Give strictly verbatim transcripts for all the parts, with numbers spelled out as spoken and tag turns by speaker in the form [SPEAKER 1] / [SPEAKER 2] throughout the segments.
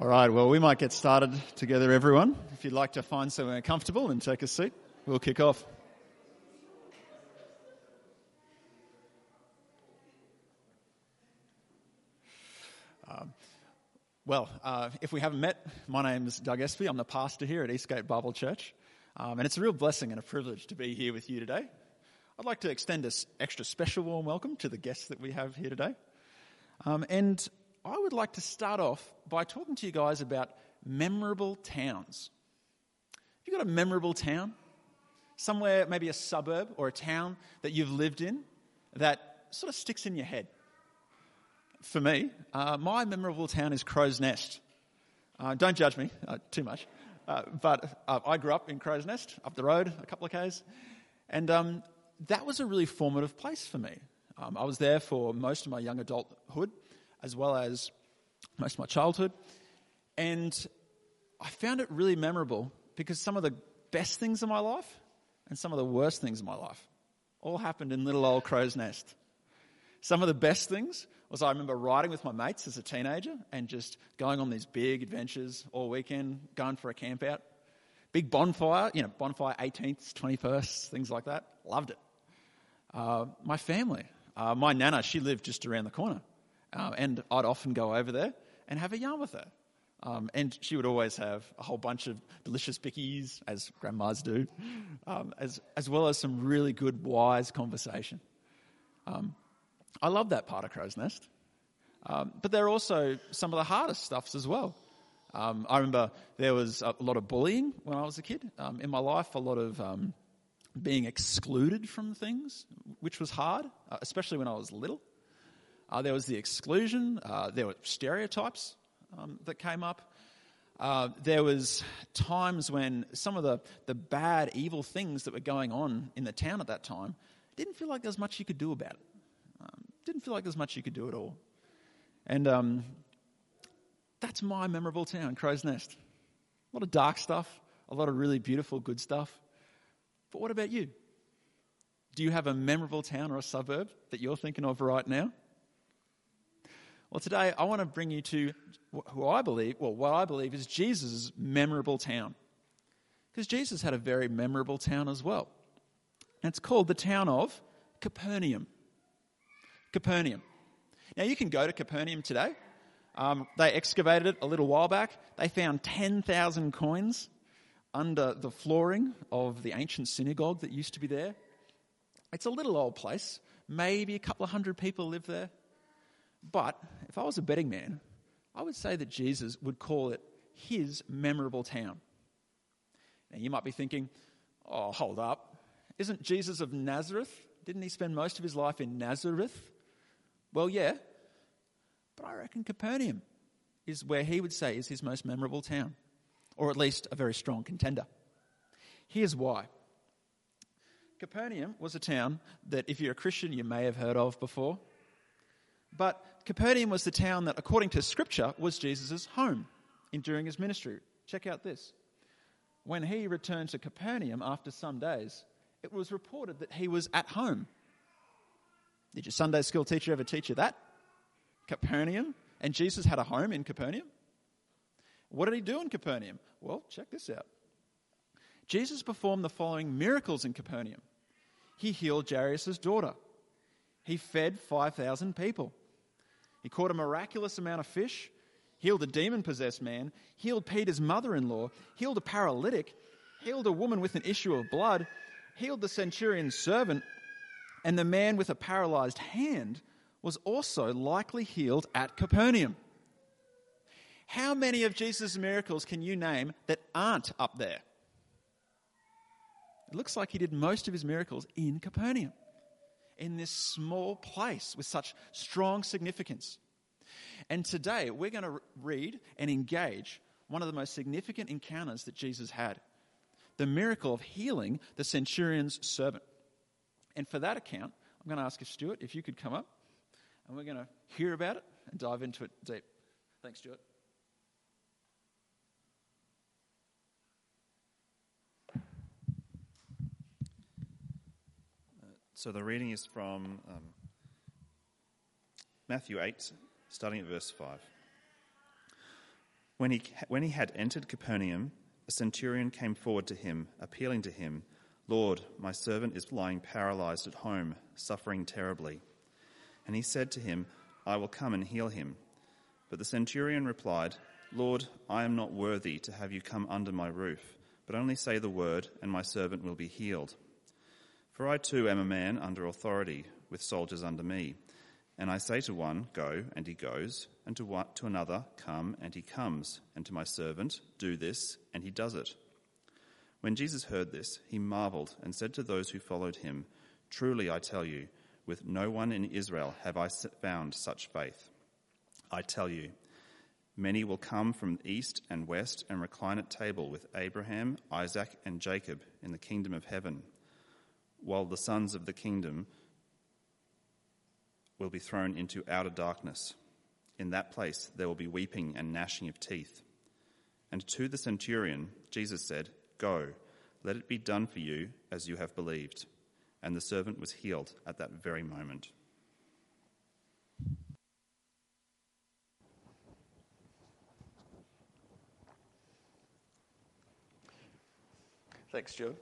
[SPEAKER 1] All right, well, we might get started together, everyone. If you'd like to find somewhere comfortable and take a seat, we'll kick off. Um, well, uh, if we haven't met, my name is Doug Espy. I'm the pastor here at Eastgate Bible Church, um, and it's a real blessing and a privilege to be here with you today. I'd like to extend an extra special warm welcome to the guests that we have here today. Um, and I would like to start off by talking to you guys about memorable towns. Have you got a memorable town? Somewhere, maybe a suburb or a town that you've lived in that sort of sticks in your head? For me, uh, my memorable town is Crow's Nest. Uh, don't judge me uh, too much, uh, but uh, I grew up in Crow's Nest, up the road a couple of k's, and um, that was a really formative place for me. Um, I was there for most of my young adulthood, as well as most of my childhood. And I found it really memorable because some of the best things in my life and some of the worst things in my life all happened in little old Crow's Nest. Some of the best things was I remember riding with my mates as a teenager and just going on these big adventures all weekend, going for a camp out. Big bonfire, you know, bonfire eighteenth, twenty-first, things like that. Loved it. Uh, my family, uh, my nana, she lived just around the corner. Uh, and I'd often go over there and have a yarn with her. Um, and she would always have a whole bunch of delicious bickies, as grandmas do, um, as as well as some really good, wise conversation. Um, I love that part of Crow's Nest. Um, but there are also some of the hardest stuffs as well. Um, I remember there was a lot of bullying when I was a kid. Um, in my life, a lot of um, being excluded from things, which was hard, uh, especially when I was little. Uh, there was the exclusion. Uh, there were stereotypes um, that came up. Uh, there was times when some of the, the bad, evil things that were going on in the town at that time didn't feel like there was much you could do about it. Um, didn't feel like there was much you could do at all. And um, that's my memorable town, Crow's Nest. A lot of dark stuff, a lot of really beautiful, good stuff. But what about you? Do you have a memorable town or a suburb that you're thinking of right now? Well, today I want to bring you to who I believe, well, what I believe is Jesus' memorable town. Because Jesus had a very memorable town as well. And it's called the town of Capernaum. Capernaum. Now, you can go to Capernaum today. Um, they excavated it a little while back. They found ten thousand coins under the flooring of the ancient synagogue that used to be there. It's a little old place. Maybe a couple of hundred people live there. But if I was a betting man, I would say that Jesus would call it his memorable town. Now, you might be thinking, oh, hold up. Isn't Jesus of Nazareth? Didn't he spend most of his life in Nazareth? Well, yeah. But I reckon Capernaum is where he would say is his most memorable town, or at least a very strong contender. Here's why. Capernaum was a town that, if you're a Christian, you may have heard of before. But Capernaum was the town that, according to Scripture, was Jesus' home in, during his ministry. Check out this. When he returned to Capernaum after some days, it was reported that he was at home. Did your Sunday school teacher ever teach you that? Capernaum? And Jesus had a home in Capernaum? What did he do in Capernaum? Well, check this out. Jesus performed the following miracles in Capernaum. He healed Jairus' daughter. He fed five thousand people. He caught a miraculous amount of fish, healed a demon-possessed man, healed Peter's mother-in-law, healed a paralytic, healed a woman with an issue of blood, healed the centurion's servant, and the man with a paralyzed hand was also likely healed at Capernaum. How many of Jesus' miracles can you name that aren't up there? It looks like he did most of his miracles in Capernaum, in this small place with such strong significance. And today we're going to read and engage one of the most significant encounters that Jesus had, the miracle of healing the centurion's servant. And for that account, I'm going to ask if Stuart, if you could come up, and we're going to hear about it and dive into it deep. Thanks, Stuart.
[SPEAKER 2] So the reading is from um, Matthew eight, starting at verse five. When he, when he had entered Capernaum, a centurion came forward to him, appealing to him, "Lord, my servant is lying paralyzed at home, suffering terribly." And he said to him, "I will come and heal him." But the centurion replied, "Lord, I am not worthy to have you come under my roof, but only say the word, and my servant will be healed. For I too am a man under authority, with soldiers under me. And I say to one, 'Go,' and he goes, and to one, to another, 'Come,' and he comes, and to my servant, 'Do this,' and he does it." When Jesus heard this, he marveled and said to those who followed him, "Truly I tell you, with no one in Israel have I found such faith. I tell you, many will come from east and west and recline at table with Abraham, Isaac, and Jacob in the kingdom of heaven, while the sons of the kingdom will be thrown into outer darkness. In that place there will be weeping and gnashing of teeth." And to the centurion, Jesus said, "Go, let it be done for you as you have believed." And the servant was healed at that very moment.
[SPEAKER 1] Thanks, Joe.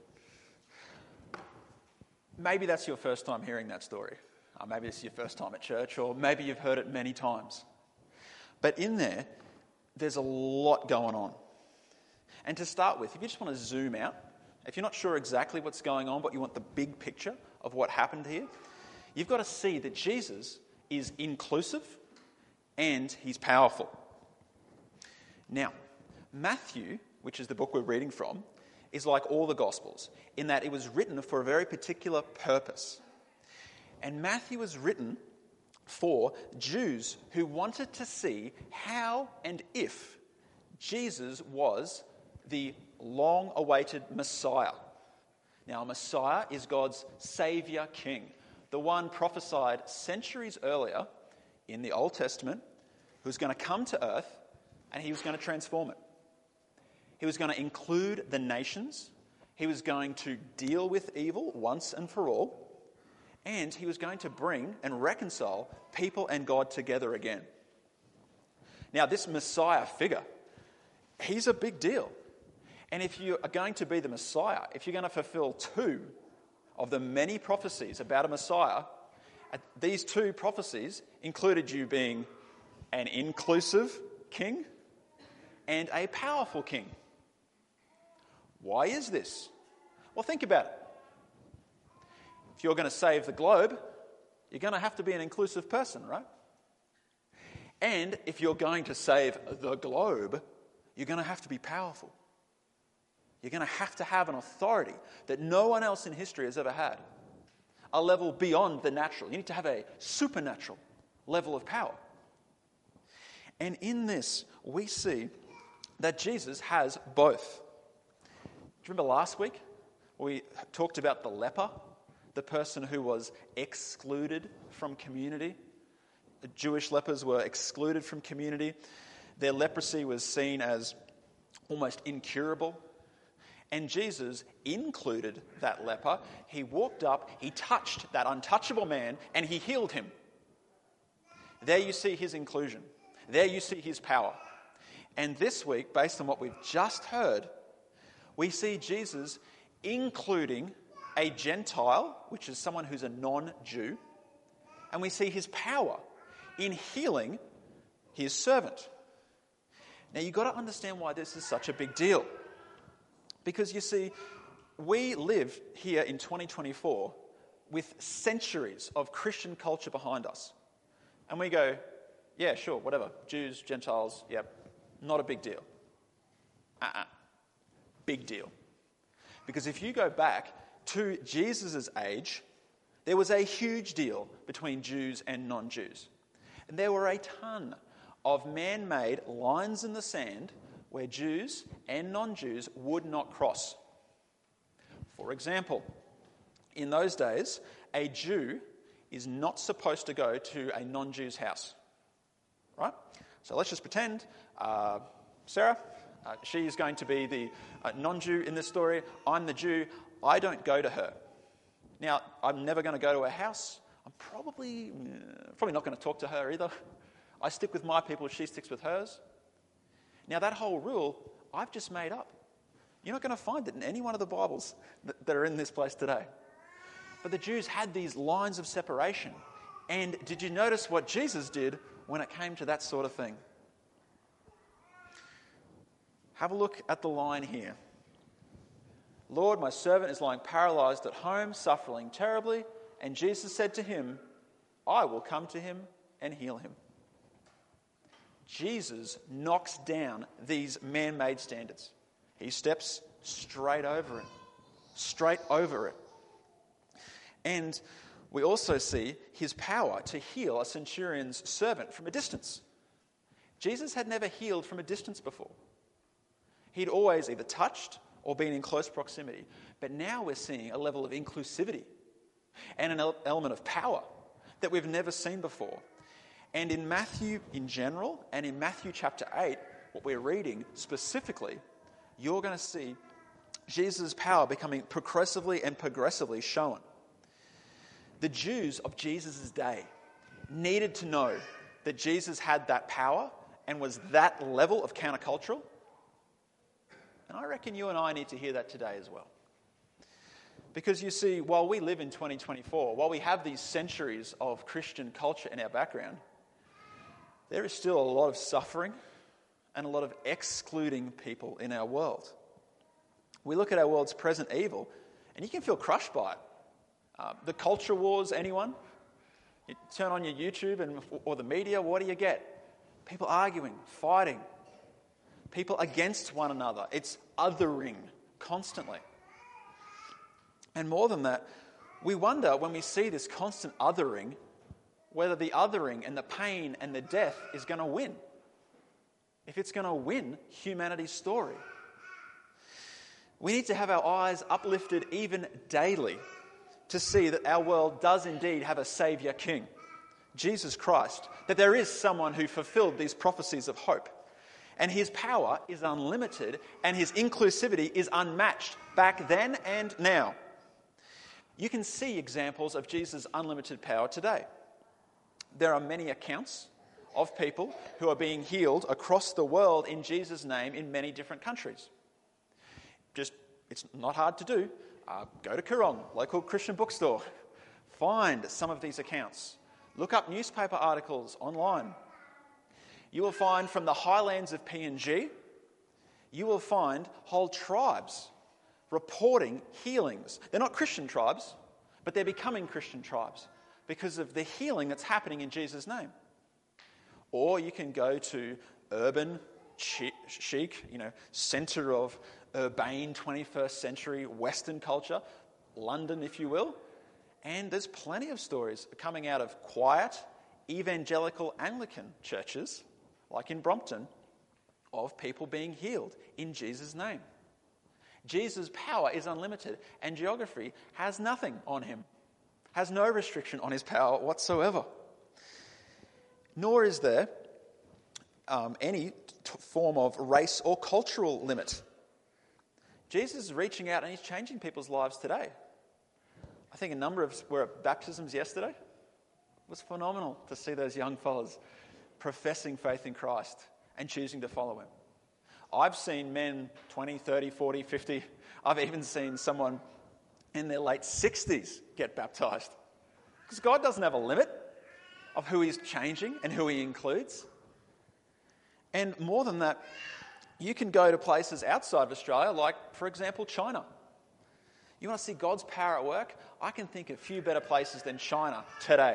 [SPEAKER 1] Maybe that's your first time hearing that story. Uh, maybe this is your first time at church, or maybe you've heard it many times. But in there, there's a lot going on. And to start with, if you just want to zoom out, if you're not sure exactly what's going on, but you want the big picture of what happened here, you've got to see that Jesus is inclusive and he's powerful. Now, Matthew, which is the book we're reading from, is like all the Gospels, in that it was written for a very particular purpose. And Matthew was written for Jews who wanted to see how and if Jesus was the long-awaited Messiah. Now, a Messiah is God's Saviour King, the one prophesied centuries earlier in the Old Testament, who's going to come to earth and he was going to transform it. He was going to include the nations. He was going to deal with evil once and for all. And he was going to bring and reconcile people and God together again. Now, this Messiah figure, he's a big deal. And if you are going to be the Messiah, if you're going to fulfill two of the many prophecies about a Messiah, these two prophecies included you being an inclusive king and a powerful king. Why is this? Well, think about it. If you're going to save the globe, you're going to have to be an inclusive person, right? And if you're going to save the globe, you're going to have to be powerful. You're going to have to have an authority that no one else in history has ever had. A level beyond the natural. You need to have a supernatural level of power. And in this, we see that Jesus has both. Do you remember last week we talked about the leper, the person who was excluded from community? The Jewish lepers were excluded from community. Their leprosy was seen as almost incurable. And Jesus included that leper. He walked up, he touched that untouchable man, and he healed him. There you see his inclusion. There you see his power. And this week, based on what we've just heard, we see Jesus including a Gentile, which is someone who's a non-Jew, and we see his power in healing his servant. Now, you've got to understand why this is such a big deal. Because, you see, we live here in twenty twenty-four with centuries of Christian culture behind us. And we go, yeah, sure, whatever, Jews, Gentiles, yep, not a big deal. Uh-uh. Big deal. Because if you go back to Jesus' age, there was a huge deal between Jews and non-Jews. And there were a ton of man-made lines in the sand where Jews and non-Jews would not cross. For example, in those days, a Jew is not supposed to go to a non-Jew's house. Right? So let's just pretend uh, Sarah, uh, she is going to be the uh, non-Jew in this story. I'm the Jew. I don't go to her. Now, I'm never going to go to her house. I'm probably, uh, probably not going to talk to her either. I stick with my people. She sticks with hers. Now, that whole rule, I've just made up. You're not going to find it in any one of the Bibles that, that are in this place today. But the Jews had these lines of separation. And did you notice what Jesus did when it came to that sort of thing? Have a look at the line here. Lord, my servant is lying paralyzed at home, suffering terribly. And Jesus said to him, I will come to him and heal him. Jesus knocks down these man-made standards. He steps straight over it. Straight over it. And we also see his power to heal a centurion's servant from a distance. Jesus had never healed from a distance before. He'd always either touched or been in close proximity. But now we're seeing a level of inclusivity and an element of power that we've never seen before. And in Matthew in general, and in Matthew chapter eight, what we're reading specifically, you're going to see Jesus' power becoming progressively and progressively shown. The Jews of Jesus' day needed to know that Jesus had that power and was that level of countercultural. And I reckon you and I need to hear that today as well. Because you see, while we live in twenty twenty-four, while we have these centuries of Christian culture in our background, there is still a lot of suffering and a lot of excluding people in our world. We look at our world's present evil, and you can feel crushed by it. Uh, the culture wars, anyone? You turn on your YouTube and or the media, what do you get? People arguing, fighting. People against one another. It's othering constantly. And more than that, we wonder when we see this constant othering, whether the othering and the pain and the death is going to win. If it's going to win humanity's story. We need to have our eyes uplifted even daily to see that our world does indeed have a Saviour King, Jesus Christ, that there is someone who fulfilled these prophecies of hope. And his power is unlimited and his inclusivity is unmatched back then and now. You can see examples of Jesus' unlimited power today. There are many accounts of people who are being healed across the world in Jesus' name in many different countries. Just, it's not hard to do. Uh, go to Koorong, local Christian bookstore. Find some of these accounts. Look up newspaper articles online. You will find from the highlands of P N G, you will find whole tribes reporting healings. They're not Christian tribes, but they're becoming Christian tribes because of the healing that's happening in Jesus' name. Or you can go to urban chic, you know, centre of urbane twenty-first century Western culture, London, if you will, and there's plenty of stories coming out of quiet evangelical Anglican churches, like in Brompton, of people being healed in Jesus' name. Jesus' power is unlimited, and geography has nothing on him, has no restriction on his power whatsoever. Nor is there um, any t- form of race or cultural limit. Jesus is reaching out and he's changing people's lives today. I think a number of us were at baptisms yesterday. It was phenomenal to see those young fellas professing faith in Christ and choosing to follow him. I've seen men twenty, thirty, forty, fifty. I've even seen someone in their late sixties get baptized. Because God doesn't have a limit of who he's changing and who he includes. And more than that, you can go to places outside of Australia, like, for example, China. You want to see God's power at work? I can think of few better places than China today.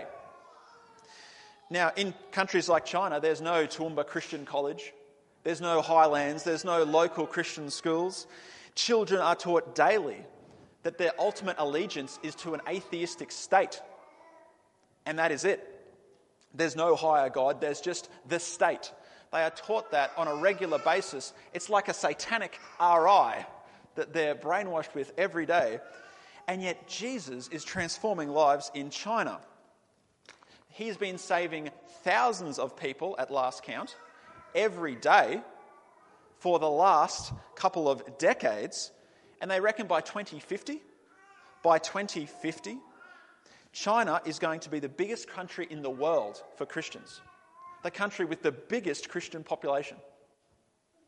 [SPEAKER 1] Now, in countries like China, there's no Toowoomba Christian College. There's no Highlands. There's no local Christian schools. Children are taught daily that their ultimate allegiance is to an atheistic state. And that is it. There's no higher God. There's just the state. They are taught that on a regular basis. It's like a satanic R I that they're brainwashed with every day. And yet Jesus is transforming lives in China. He's been saving thousands of people at last count every day for the last couple of decades. And they reckon by twenty fifty, by twenty fifty, China is going to be the biggest country in the world for Christians. The country with the biggest Christian population.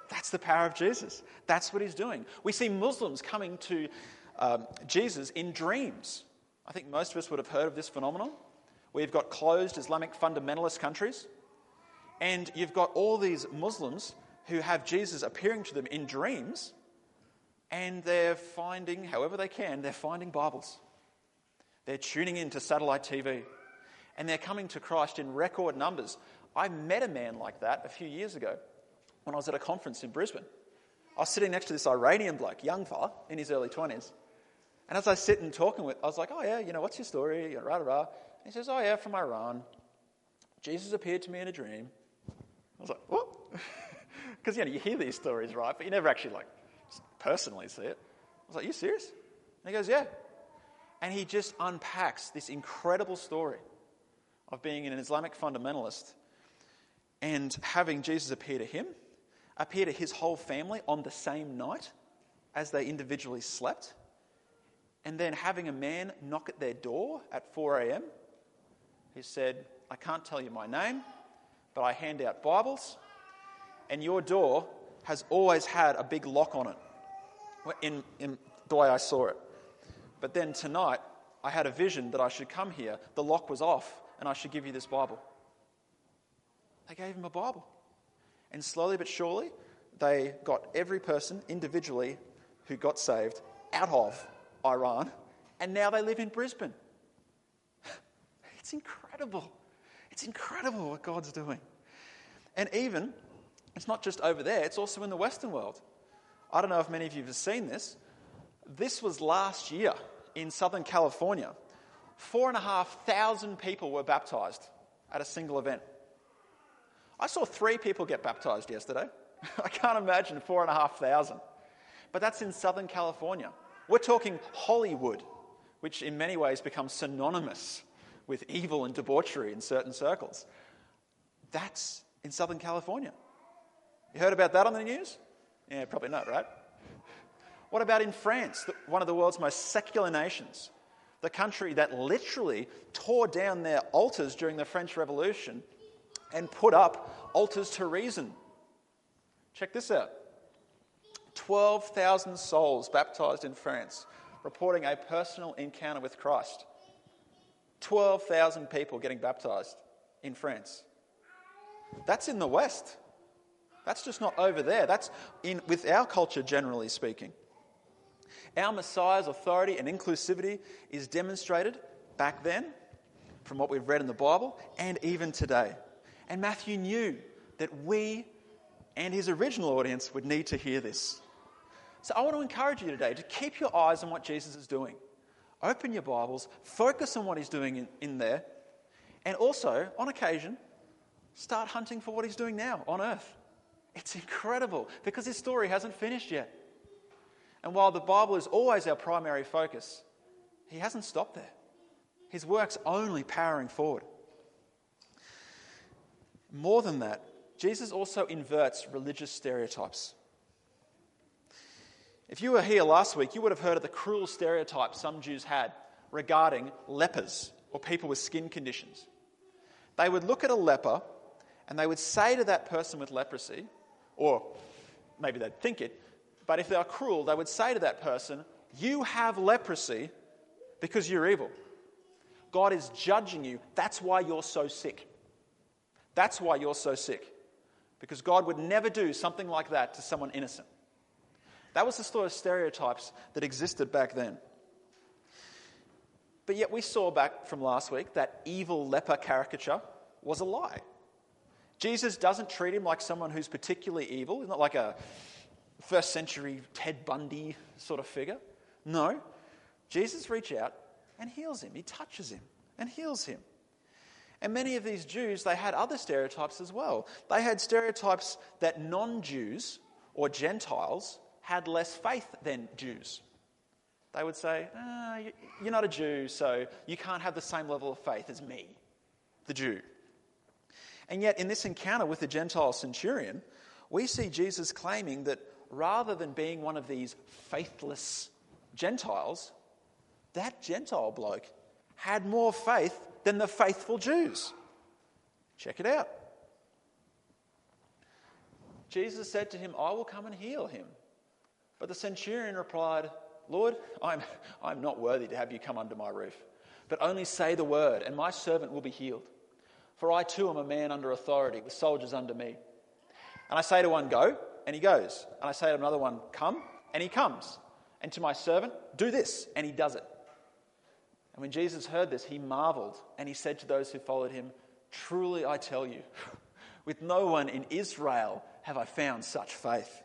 [SPEAKER 1] That's the power of Jesus. That's what he's doing. We see Muslims coming to um, Jesus in dreams. I think most of us would have heard of this phenomenon. We've got closed Islamic fundamentalist countries, and you've got all these Muslims who have Jesus appearing to them in dreams, and they're finding, however they can, they're finding Bibles. They're tuning in to satellite T V, and they're coming to Christ in record numbers. I met a man like that a few years ago when I was at a conference in Brisbane. I was sitting next to this Iranian bloke, young fella, in his early twenties. And as I sit and talking with, I was like, oh yeah, you know, what's your story? Rah, rah, rah. He says, oh yeah, from Iran. Jesus appeared to me in a dream. I was like, what? Because, you know, you hear these stories, right? But you never actually, like, personally see it. I was like, you serious? And he goes, yeah. And he just unpacks this incredible story of being an Islamic fundamentalist and having Jesus appear to him, appear to his whole family on the same night as they individually slept, and then having a man knock at their door at four a.m. He said, I can't tell you my name, but I hand out Bibles, and your door has always had a big lock on it, in, in the way I saw it. But then tonight, I had a vision that I should come here. The lock was off, and I should give you this Bible. They gave him a Bible. And slowly but surely, they got every person individually who got saved out of Iran, and now they live in Brisbane. It's incredible. It's incredible what God's doing. And even, it's not just over there, it's also in the Western world. I don't know if many of you have seen this. This was last year in Southern California. Four and a half thousand people were baptized at a single event. I saw three people get baptized yesterday. I can't imagine four and a half thousand. But that's in Southern California. We're talking Hollywood, which in many ways becomes synonymous with evil and debauchery in certain circles. That's in Southern California. You heard about that on the news? Yeah, probably not, right? What about in France, one of the world's most secular nations? The country that literally tore down their altars during the French Revolution and put up altars to reason. Check this out. twelve thousand souls baptized in France, reporting a personal encounter with Christ. twelve thousand people getting baptized in France. That's in the West. That's just not over there. That's in with our culture, generally speaking. Our Messiah's authority and inclusivity is demonstrated back then, from what we've read in the Bible, and even today. And Matthew knew that we and his original audience would need to hear this. So I want to encourage you today to keep your eyes on what Jesus is doing. Open your Bibles, focus on what he's doing in, in there, and also, on occasion, start hunting for what he's doing now on earth. It's incredible because his story hasn't finished yet. And while the Bible is always our primary focus, he hasn't stopped there. His work's only powering forward. More than that, Jesus also inverts religious stereotypes. If you were here last week, you would have heard of the cruel stereotypes some Jews had regarding lepers or people with skin conditions. They would look at a leper and they would say to that person with leprosy, or maybe they'd think it, but if they are cruel, they would say to that person, you have leprosy because you're evil. God is judging you. That's why you're so sick. That's why you're so sick. Because God would never do something like that to someone innocent. That was the sort of stereotypes that existed back then. But yet we saw back from last week that evil leper caricature was a lie. Jesus doesn't treat him like someone who's particularly evil. He's not like a first century Ted Bundy sort of figure. No, Jesus reaches out and heals him. He touches him and heals him. And many of these Jews, they had other stereotypes as well. They had stereotypes that non-Jews or Gentiles had less faith than Jews. They would say, ah, you're not a Jew, so you can't have the same level of faith as me, the Jew. And yet in this encounter with the Gentile centurion, we see Jesus claiming that rather than being one of these faithless Gentiles, that Gentile bloke had more faith than the faithful Jews. Check it out. Jesus said to him, I will come and heal him. But the centurion replied, Lord, I'm, I'm not worthy to have you come under my roof, but only say the word, and my servant will be healed. For I too am a man under authority, with soldiers under me. And I say to one, go, and he goes. And I say to another one, come, and he comes. And to my servant, do this, and he does it. And when Jesus heard this, he marveled, and he said to those who followed him, truly I tell you, with no one in Israel have I found such faith.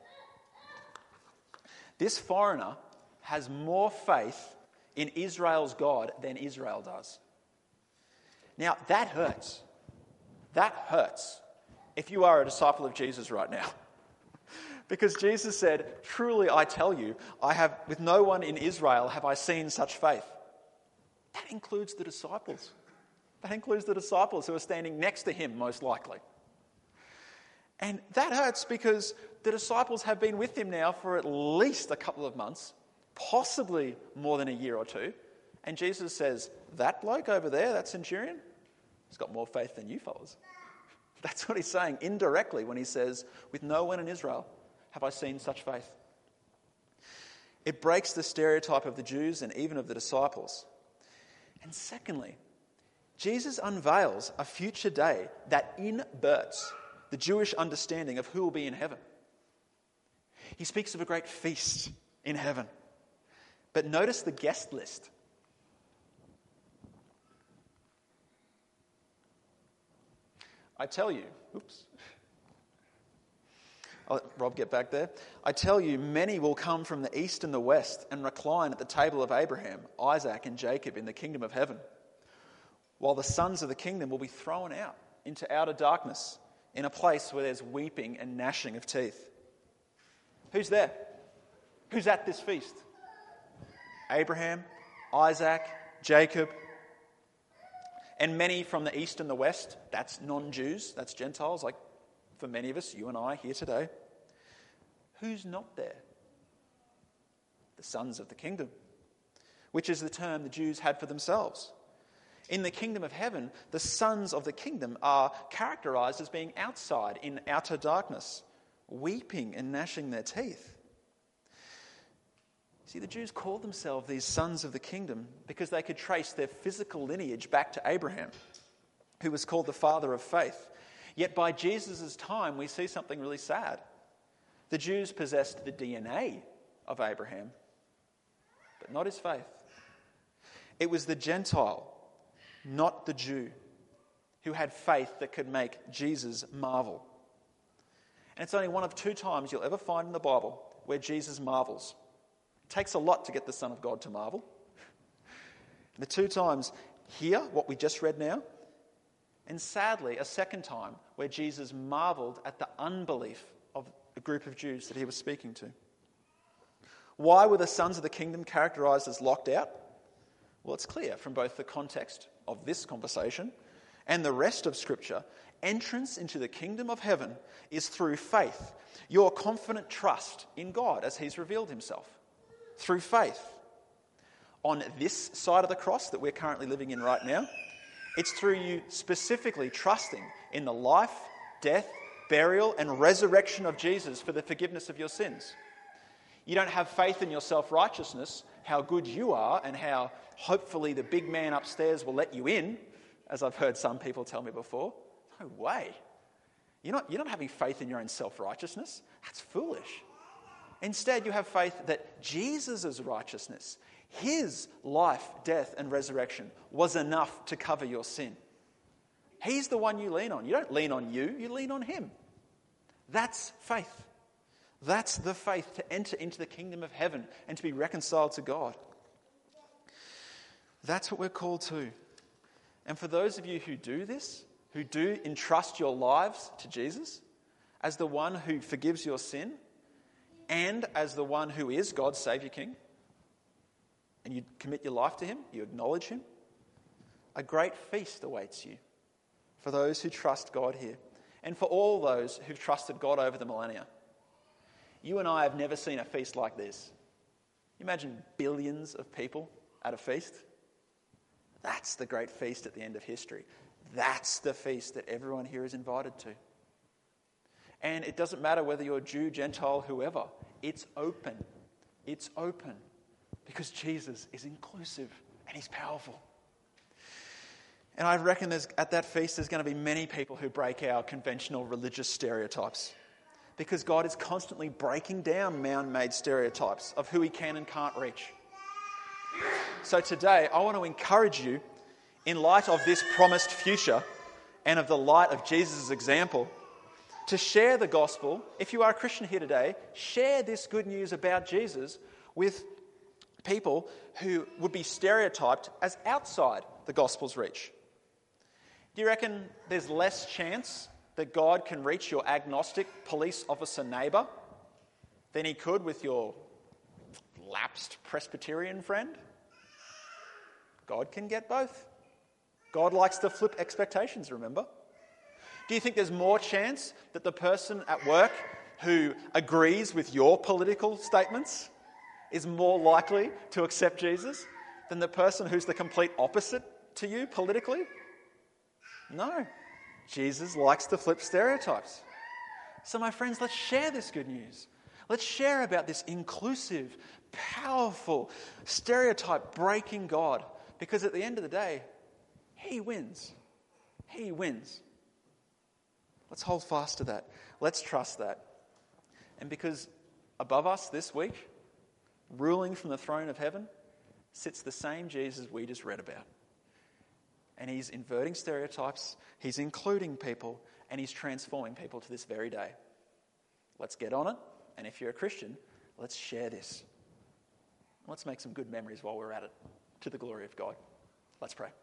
[SPEAKER 1] This foreigner has more faith in Israel's God than Israel does. Now, that hurts. That hurts if you are a disciple of Jesus right now. Because Jesus said, truly I tell you, I have, with no one in Israel have I seen such faith. That includes the disciples. That includes the disciples who are standing next to him, most likely. And that hurts because the disciples have been with him now for at least a couple of months, possibly more than a year or two. And Jesus says, that bloke over there, that centurion, he's got more faith than you fellas. That's what he's saying indirectly when he says, with no one in Israel have I seen such faith. It breaks the stereotype of the Jews and even of the disciples. And secondly, Jesus unveils a future day that inverts the Jewish understanding of who will be in heaven. He speaks of a great feast in heaven. But notice the guest list. I tell you, oops. I'll let Rob get back there. I tell you, many will come from the east and the west and recline at the table of Abraham, Isaac, and Jacob in the kingdom of heaven, while the sons of the kingdom will be thrown out into outer darkness, in a place where there's weeping and gnashing of teeth. Who's there? Who's at this feast? Abraham, Isaac, Jacob, and many from the east and the west. That's non-Jews, that's Gentiles, like for many of us, you and I here today. Who's not there? The sons of the kingdom, which is the term the Jews had for themselves. In the kingdom of heaven, the sons of the kingdom are characterized as being outside in outer darkness, weeping and gnashing their teeth. See, the Jews called themselves these sons of the kingdom because they could trace their physical lineage back to Abraham, who was called the father of faith. Yet by Jesus' time, we see something really sad. The Jews possessed the D N A of Abraham, but not his faith. It was the Gentile, not the Jew, who had faith that could make Jesus marvel. And it's only one of two times you'll ever find in the Bible where Jesus marvels. It takes a lot to get the Son of God to marvel. The two times here, what we just read now, and sadly, a second time where Jesus marveled at the unbelief of a group of Jews that he was speaking to. Why were the sons of the kingdom characterized as locked out? Well, it's clear from both the context of this conversation and the rest of Scripture. Entrance into the kingdom of heaven is through faith, your confident trust in God as he's revealed himself. Through faith. On this side of the cross that we're currently living in right now, it's through you specifically trusting in the life, death, burial, and resurrection of Jesus for the forgiveness of your sins. You don't have faith in your self-righteousness, how good you are, and how hopefully the big man upstairs will let you in, as I've heard some people tell me before. No way. You're not, you're not having faith in your own self-righteousness. That's foolish. Instead, you have faith that Jesus' righteousness, his life, death, and resurrection was enough to cover your sin. He's the one you lean on. You don't lean on you, you lean on him. That's faith. That's the faith to enter into the kingdom of heaven and to be reconciled to God. That's what we're called to. And for those of you who do this, who do entrust your lives to Jesus as the one who forgives your sin and as the one who is God's Saviour King, and you commit your life to him, you acknowledge him, a great feast awaits you for those who trust God here and for all those who've trusted God over the millennia. You and I have never seen a feast like this. You imagine billions of people at a feast? That's the great feast at the end of history. That's the feast that everyone here is invited to. And it doesn't matter whether you're Jew, Gentile, whoever. It's open. It's open because Jesus is inclusive and he's powerful. And I reckon there's, at that feast there's going to be many people who break our conventional religious stereotypes because God is constantly breaking down man-made stereotypes of who he can and can't reach. So today I want to encourage you, in light of this promised future and of the light of Jesus' example, to share the gospel. If you are a Christian here today, share this good news about Jesus with people who would be stereotyped as outside the gospel's reach. Do you reckon there's less chance that God can reach your agnostic police officer neighbour than he could with your lapsed Presbyterian friend? God can get both. God likes to flip expectations, remember? Do you think there's more chance that the person at work who agrees with your political statements is more likely to accept Jesus than the person who's the complete opposite to you politically? No. Jesus likes to flip stereotypes. So my friends, let's share this good news. Let's share about this inclusive, powerful, stereotype-breaking God, because at the end of the day, he wins. He wins. Let's hold fast to that. Let's trust that. And because above us this week, ruling from the throne of heaven, sits the same Jesus we just read about. And he's inverting stereotypes, he's including people, and he's transforming people to this very day. Let's get on it. And if you're a Christian, let's share this. Let's make some good memories while we're at it, to the glory of God. Let's pray.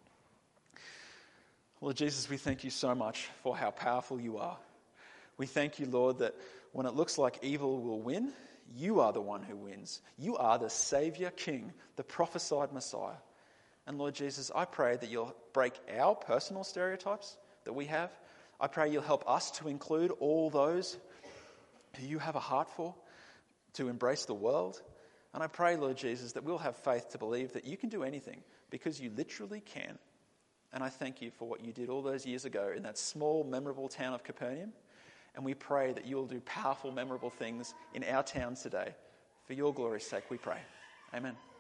[SPEAKER 1] Lord Jesus, we thank you so much for how powerful you are. We thank you, Lord, that when it looks like evil will win, you are the one who wins. You are the Saviour King, the prophesied Messiah. And Lord Jesus, I pray that you'll break our personal stereotypes that we have. I pray you'll help us to include all those who you have a heart for, to embrace the world. And I pray, Lord Jesus, that we'll have faith to believe that you can do anything because you literally can. And I thank you for what you did all those years ago in that small, memorable town of Capernaum. And we pray that you will do powerful, memorable things in our towns today. For your glory's sake, we pray. Amen.